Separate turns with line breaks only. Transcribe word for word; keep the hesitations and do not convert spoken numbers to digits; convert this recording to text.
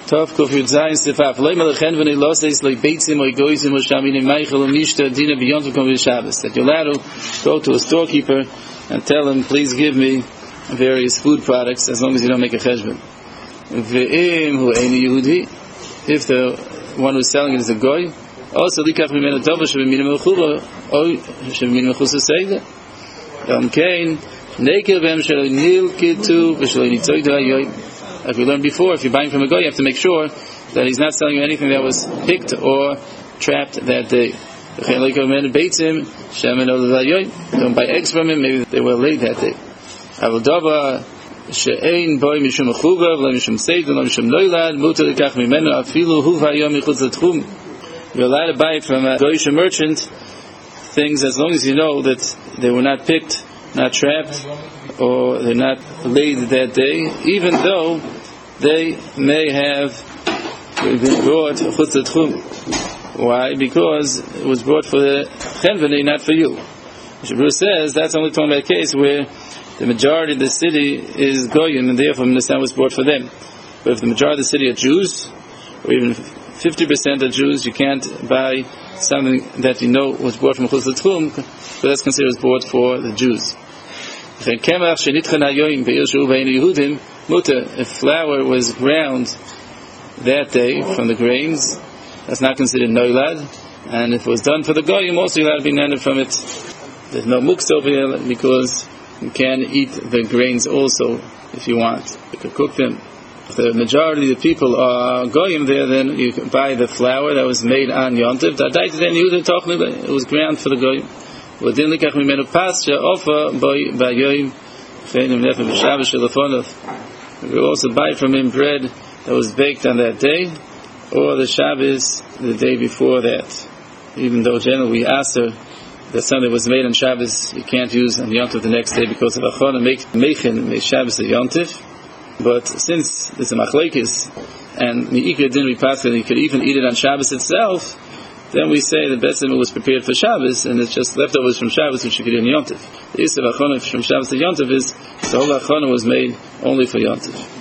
Tov Kuf Yud Zayin Sefaf. Lo Melechen V'nei Lo Seis Lo Beitzim Lo Goyzim Lo Shamini Meichel Lo Nishta Dina B'Yontiv Kom V'Shabbos. That you're allowed to go to a storekeeper and tell him, please give me various food products as long as you don't make a cheshbon. Ve'im Hu Eini Yehudi. If the one who's selling it is a goy, also Likach Mimenu Tova Sheviminu Mechuba O Sheviminu Mechusa Seida. Yom Kain Nekel V'em Shelo Nilkitu V'Shelo Nitzoy Da'ayoy. Like we learned before, if you're buying from a guy, you have to make sure that he's not selling you anything that was picked or trapped that day. Don't buy eggs from him, maybe they were laid that day. You're allowed to buy from a Goyish merchant things as long as you know that they were not picked, not trapped, or they're not laid that day, even though they may have been brought chutz l'tchum. Why? Because it was brought for the chenveni, not for you. Shabbos says that's only talking about a case where the majority of the city is goyim, and therefore Mitzvah was brought for them. But if the majority of the city are Jews, or even fifty percent are Jews, you can't buy something that you know was brought from chutz l'tchum, but that's considered as brought for the Jews. If flour was ground that day from the grains, that's not considered noilad, and if it was done for the goyim, also you're allowed to be nana from it. There's no muktzah over here because you can eat the grains also if you want. You can cook them. If the majority of the people are goyim there, then you can buy the flour that was made on yontiv. It was ground for the goyim. We will also buy from him bread that was baked on that day, or the Shabbos the day before that. Even though generally we aser that something was made on Shabbos, you can't use on Yontif the next day because of Achon and make Mechin make Shabbos the Yontif. But since it's a machlekes and Meikar didn't be passed, and you could even eat it on Shabbos itself, then we say the Betzim was prepared for Shabbos, and it's just leftovers from Shabbos which you could eat on Yontif. The Yisrael Achon from Shabbos to Yontif is the whole Achon was made only for Yontif.